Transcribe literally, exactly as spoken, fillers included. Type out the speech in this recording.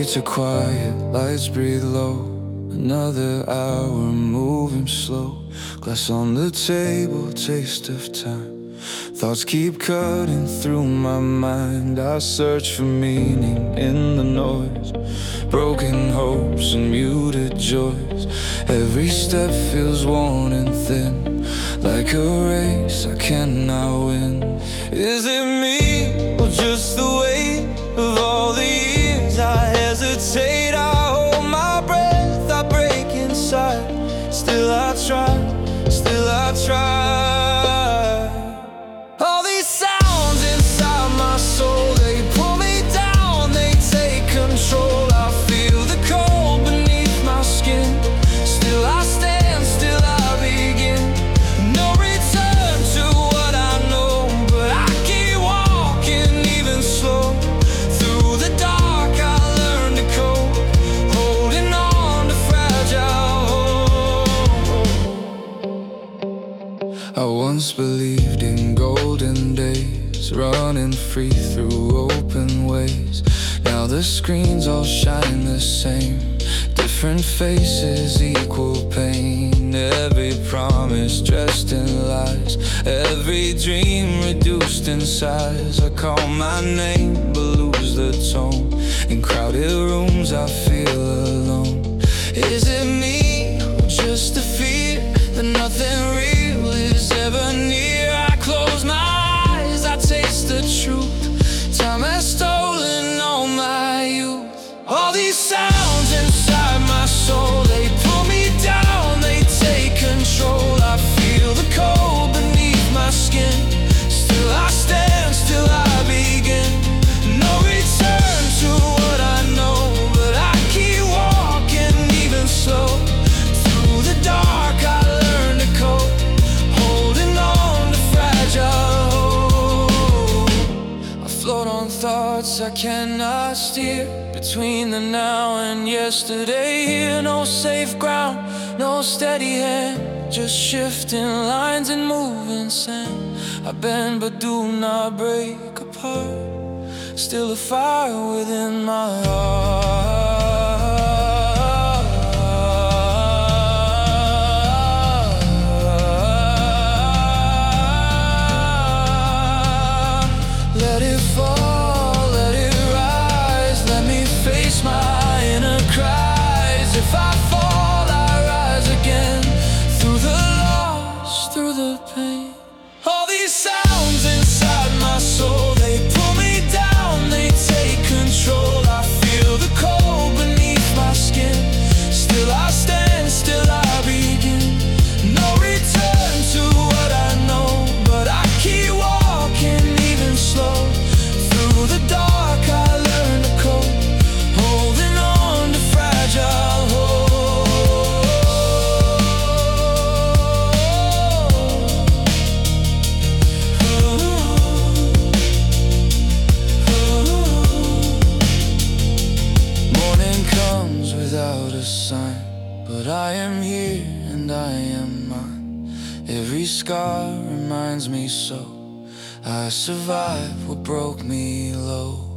Streets are quiet, lights breathe low. Another hour moving slow. Glass on the table, taste of time. Thoughts keep cutting through my mind. I search for meaning in the noise. Broken hopes and muted joys. Every step feels worn and thin, like a race I cannot win. Is it me, or just the weight of all the years I hesitate? I hold my breath, I break inside. Still I try, still I try. All these sounds inside my soul, they pull me down, they take control. I feel the cold beneath my skin. Still I stand, still I begin. No return to what I know, but I keep walking even slow. Through the dark I learn to cope, holding on to fragile hope. I once believed in golden days, running free through open ways. Now the screens all shine the same, different faces, equal pain. Every promise dressed in lies, every dream reduced in size. I call my name but lose the tone. In crowded rooms I feel alone. Is it me, or just the fear that nothing real is ever near? I close my eyes, I taste the truth. Time has stolen all my youth. All these sounds inside my soul, they pull me down, they take control. I feel the cold beneath my skin. Still I stand, still I begin. No return to what I know, but I keep walking even slow. Through the dark I learn to cope, holding on to fragile hope. I float on thoughts I cannot steer, between the now and yesterday. Here no safe ground, no steady hand, just shifting lines and moving sand. I bend but do not break apart, still a fire within my heart. Let it fall, let it rise, let me face my inner cries. If I fall, I rise again, through the loss, through the pain. All these sounds inside my soul, they pull me down, they take control. I feel the cold beneath my skin. Still I stand, still I begin. No return to what I know, but I keep walking even slow. Through the dark I learn to cope, holding on to fragile hope. Morning comes without a sign, but I am here and I am mine. Every scar reminds me so I survived what broke me low.